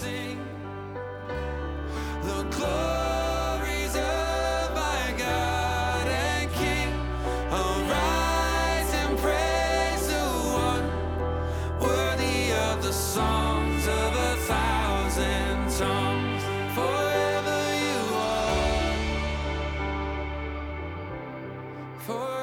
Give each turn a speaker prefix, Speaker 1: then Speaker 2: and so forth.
Speaker 1: sing the glories of my God and King. Arise and praise the one worthy of the songs of 1,000 tongues. Forever you are. Forever